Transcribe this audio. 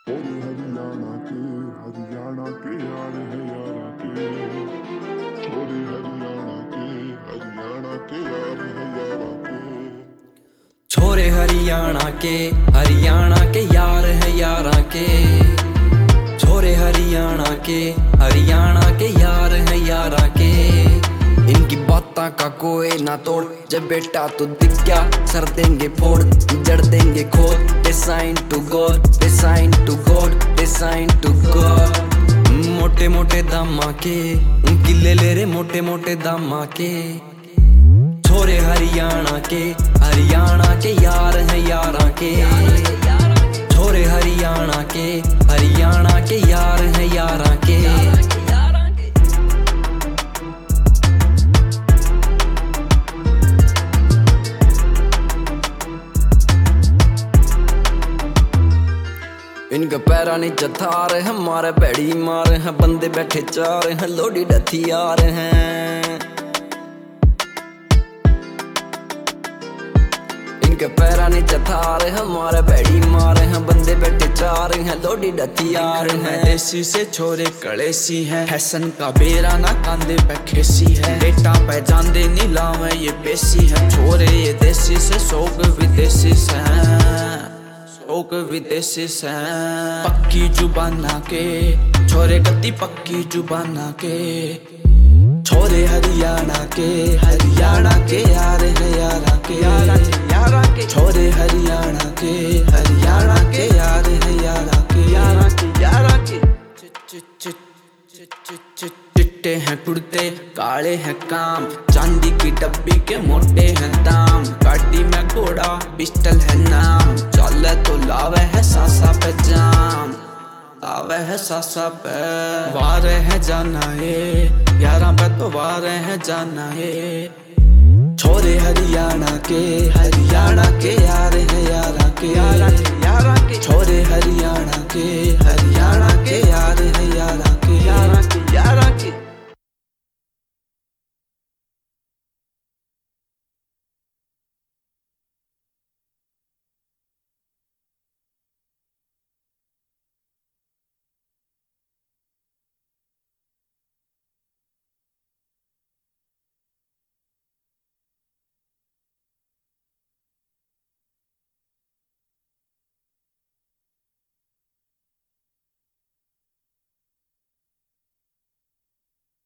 छोरे हरियाणा के यार है यारा के। छोरे हरियाणा के यार है यारा के। छोरे हरियाणा के यार है यारा के। छोरे हरियाणा के यार है यारा के। इनकी बातों का कोई ना तोड़, जब बेटा तू दिख गया सर देंगे फोड़, जड़ देंगे खोद। Design to God, design to God, design to God. मोटे मोटे दामा के उनकी ले रे मोटे मोटे दामा के। छोरे हरियाणा के यार है यारा के। छोरे हरियाणा के यार है यारा के। इनके पैरा नीचे थार है, हमारे बैड़ी मार है। बंदे बैठे चार हैं, लोडी हथियार हैं। इनके पैरा नीचे थार है, हमारे बैड़ी मार है। बंदे बैठे चार हैं, लोडी हथियार हैं। देसी से छोरे कड़ेसी है, हैसन का बेरा ना कांधे पे खेसी है। बेटा पहचान दे नीलाम ये पेशी है। छोरे ये देसी से शौक विदेशी से, शौक विदेशी से। पक्की जुबाना के छोरे गद्दी, पक्की जुबाना के। छोरे हरियाणा के यार है यारा के। छोरे हरियाणा के यार है यारा के। चिट्टे हैं कुर्ते, काले हैं काम, चांदी की डब्बी के मोटे हैं दाम। गाड़ी में घोड़ा, पिस्टल है नाम, चले तो लावे है सासा पे जाम, लावे है सासा पे। वारे है जाना है यारा पे, तो वारे है जाना है। छोरे हरियाणा के यार है यारा के। छोरे हरियाणा के